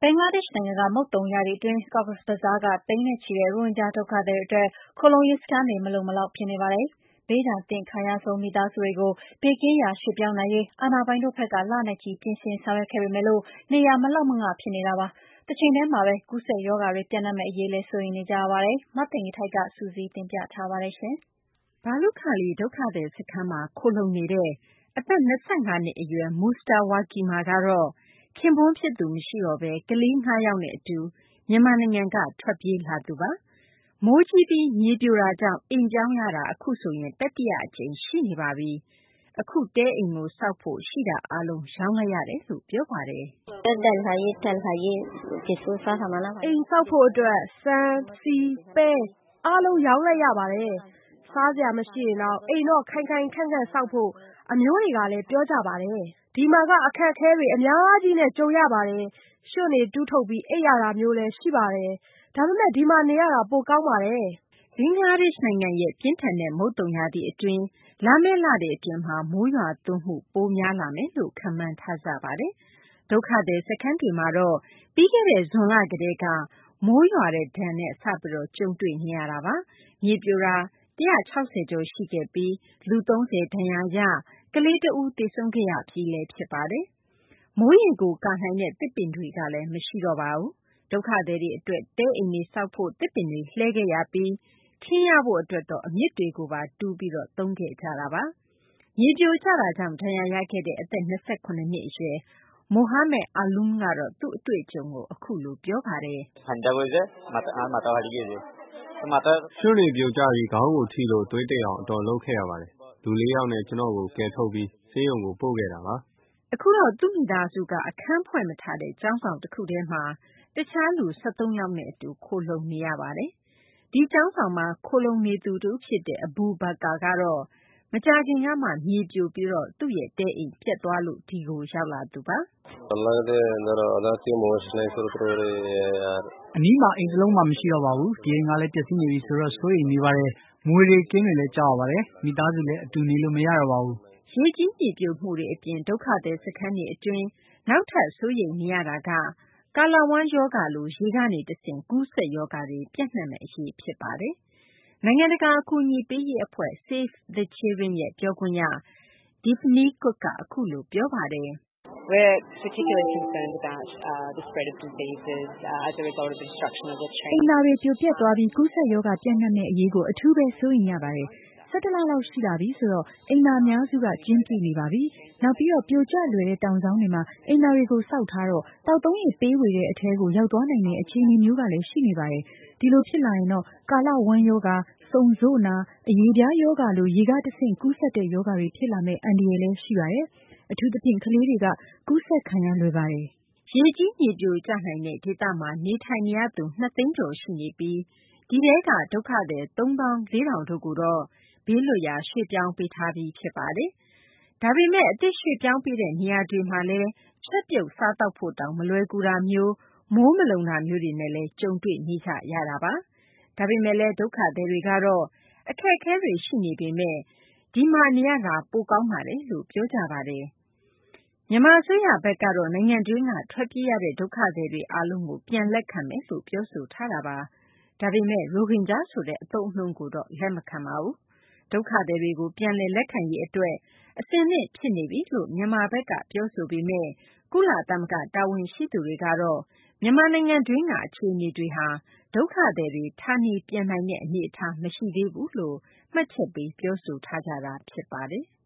ဘင်္ဂလားဒေ့ရှ်နိုင်ငံက မုတ်သုန်ရာသီအတွင်း Cox's Bazar က သိန်းနဲ့ချီတဲ့ ရိုဟင်ဂျာဒုက္ခသည်တွေအတွက် ခိုလှုံရေးစခန်းတွေ မလုံမလောက်ဖြစ်နေပါတယ်။ ဘေးဒဏ်သင့်ခံရဆုံးမိသားစုတွေကို ဘေးကင်းရာရွှေ့ပြောင်းနိုင်ရေး အာဏာပိုင်တို့ဘက်က လနဲ့ချီပြင်ဆင်ဆောင်ရွက်ခဲ့ပေမယ့် နေရာမလောက်မငဖြစ်နေတာပါ။ တချိန်တည်းမှာပဲ ကူးစက်ရောဂါတွေပျံ့နှံ့မယ့်အရေးလည်း စိုးရိမ်နေကြရပါတယ်။ မသိင်္ဂီထိုက်က စုစည်းတင်ပြထားပါတယ်။ဘာလုခါလီဒုက္ခသည်စခန်းမှာခိုလှုံနေတဲ့ အသက် ၂၅ နှစ်အရွယ် Musta Wakema ကတော့ ခင်ပွန်းဖြစ်သူမရှိတော့ဘဲ ကလေး ၅ ယောက်နဲ့အတူ မြန်မာနိုင်ငံက ထွက်ပြေးလာသူပါ။ မိုးကြီးပြီးမြေပြိုတာကြောင့် အိမ်ပြောင်းရတာ အခုဆိုရင် တတိယအကြိမ်ရှိနေပါပြီ။ အခု တဲအိမ်ကိုဆောက်ဖို့ ရှိတာအားလုံး ရောင်းလိုက်ရတယ်လို့ ပြောပါတယ်။ "အိမ်ဆောက်ဖို့အတွက် ဆန်၊ ဆီ၊ ပဲအားလုံးရောင်းလိုက်ရပါတယ်။ စားစရာမရှိရင်တောင် အိမ်တော့ခိုင်ခိုင်ခန့်ခန့်ဆောက်ဖို့ အမျိုးတွေကလည်း ပြောကြပါတယ်။ ဒီမှာက အခက်အခဲတွေအများကြီးနဲ့ ကြုံရပါတယ်။ ရွံ့တွေတူးထုတ်ပြီးအိပ်ရတာမျိုးလည်းရှိပါတယ်။ ဒါပေမယ့် ဒီမှာနေရတာ ပိုကောင်းပါတယ်။ " ဘင်္ဂလားဒေ့ရှ်နိုင်ငံရဲ့ ပြင်းထန်တဲ့မုတ်သုန်ရာသီအတွင်း လာမယ့်လတွေအတွင်းမှာ မိုးရွာသွန်းမှုပိုများလာမယ်လို့ ခန့်မှန်းထားကြပါတယ်။ ဒုက္ခသည်စခန်းတွေမှာတော့ ပြီးခဲ့တဲ့ ဇွန်လကတည်းက မိုးရွာတဲ့ဒဏ်နဲ့ စပြီး ကြုံတွေ့နေရတာပါ။ မြေပြိုတာ ၁၆၀ ကျော်ရှိခဲ့ပြီး လူ ၃၀ ဒဏ်ရာရ၊ ကလေးတဦးသေဆုံးခဲ့ရပြီးလည်း ဖြစ်ပါတယ်။ မိုးရေကိုကာနိုင်တဲ့သစ်ပင်တွေကလည်း မရှိတော့ပါဘူး။ ဒုက္ခသည်တွေအတွက် တဲအိမ်တွေဆောက်ဖို့ သစ်ပင်တွေလှဲခဲ့ရပြီး ထင်းရဖို့အတွက်တော့ အမြစ်တွေကိုပါတူးပြီး သုံးခဲ့ကြတာပါ။ မြေပြိုကျတာကြောင့် ဒဏ်ရာရခဲ့တဲ့ အသက် ၂၇ နှစ်အရွယ် Mohamed Alloum ကတော့ သူ့အတွေ့အကြုံကို အခုလို ပြောပါတယ်။ "ရွံ့တွေပြိုကျပြီး ခေါင်းကိုထိလို့ သွေးတိတ်အောင် အတော်လုပ်ခဲ့ရပါတယ်။ လူ ၄ ယောက်နဲ့ ကျနော့်ကို ကယ်ထုတ်ပြီး ဆေးရုံကိုပို့ခဲ့တာပါ။ " အခုတော့ သူ့မိသားစုက အခန်းဖွဲ့မထားတဲ့ ကျောင်းဆောင်တခုထဲမှာ တခြားလူ ၁၃ ယောက်နဲ့အတူ ခိုလှုံနေရပါတယ်။ ဒီကျောင်းဆောင်မှာ ခိုလှုံနေသူတဦးဖြစ်တဲ့ Abu Bakar ကတော့ မကြာခင်ကမှ မြေပြိုပြီး သူ့ရဲ့တဲအိမ်ပျက်သွားလို့ ဒီကိုရောက်လာသူပါ။ " အနီးမှာ အိမ်တလုံးမှမရှိတော့ပါဘူး။ ဒီအိမ်ကလည်း ပျက်စီးနေပြီဆိုတော့ စိုးရိမ်နေပါတယ်။ မြွေတွေ၊ ကင်းတွေလည်း ကြောက်ရပါတယ်။ မိသားစုလည်း အတူနေလို့မရတော့ပါဘူး။" ရေကြီးမြေပြိုမှုတွေအပြင် ဒုက္ခသည်စခန်းတွေအတွင်း နောက်ထပ်စိုးရိမ်နေရတာက ကာလဝမ်းရောဂါလို ရေကနေတဆင့် ကူးစက်ရောဂါတွေ ပျံ့နှံ့မယ့်အရေး ဖြစ်ပါတယ်။ နိုင်ငံတကာအကူအညီပေးရေးအဖွဲ့ Save the Children ရဲ့ ပြောခွင့်ရ Daphne Cook က အခုလို ပြောပါတယ်။ " အိမ်သာတွေပြိုပျက်သွားပြီး ကူးစက်ရောဂါပျံ့နှံ့မယ့်အရေးကို အထူးပဲစိုးရိမ်ရပါတယ်။ ၁၁ လလောက်ရှိလာပြီဆိုတော့ အိမ်သာအများစုက ကျင်းပြိနေပါပြီ။ နောက်ပြီး ပြိုကျလွယ်တဲ့တောင်စောင်းတွေမှာ အိမ်သာတွေကိုဆောက်ထားတော့ သောက်သုံးရေပေးဝေတဲ့အထဲကို ရောက်သွားနိုင်တဲ့အခြေအနေမျိုးကလည်း ရှိနေပါတယ်။ ဒီလိုဖြစ်လာရင်တော့ ကာလဝမ်းရောဂါ၊ ဆုံဆို့နာ၊ အရေပြားရောဂါလို ရေကတဆင့်ကူးစက်တဲ့ရောဂါတွေဖြစ်လာမယ့်အန္တရာယ်လည်းရှိပါတယ်။ အထူးသဖြင့် ကလေးတွေက ကူးစက်ခံရလွယ်ပါတယ်။ " ရေကြီးမြေပြိုကျနိုင်တဲ့ဒေသမှာ နေထိုင်နေရသူ ၂ သိန်းကျော်ရှိနေပြီး ဒီထဲက ဒုက္ခသည် ၃၄,၀၀၀ တို့ကိုတော့ ဘေးလွတ်ရာ ရွှေ့ပြောင်းပေးထားပြီး ဖြစ်ပါတယ်။ ဒါပေမယ့် အသစ်ရွှေ့ပြောင်းပေးတဲ့နေရာတွေမှာလည်း ချက်ပြုတ်စားသောက်ဖို့တောင် မလွယ်ကူတာမျိုး၊ မိုးမလုံတာမျိုးတွေနဲ့လည်း ကြုံတွေ့နေကြရတာပါ။ ဒါပေမယ့်လည်း ဒုက္ခသည်တွေကတော့ အခက်အခဲတွေရှိနေပေမယ့် ဒီမှာနေရတာ ပိုကောင်းပါတယ်လို့ ပြောကြပါတယ်။ မြန်မာအစိုးရဘက်ကတော့ နိုင်ငံတွင်းက ထွက်ပြေးရတဲ့ဒုက္ခသည်တွေအားလုံးကို ပြန်လက်ခံမယ်လို့ ပြောဆိုထားတာပါ။ ဒါပေမယ့် ရိုဟင်ဂျာဆိုတဲ့အသုံးအနှုန်းကိုတော့ လက်မခံပါဘူး။ ဒုက္ခသည်တွေကို ပြန်လည်လက်ခံရေးအတွက် အဆင်သင့်ဖြစ်နေပြီလို့ မြန်မာဘက်က ပြောဆိုပေမယ့် ကုလသမဂ္ဂတာဝန်ရှိသူတွေကတော့ မြန်မာနိုင်ငံတွင်းက အခြေအနေတွေဟာ ဒုက္ခသည်တွေ ဌာနေပြန်နိုင်တဲ့အနေအထား မရှိသေးဘူးလို့ မှတ်ချက်ပေးပြောဆိုထားကြတာ ဖြစ်ပါတယ်။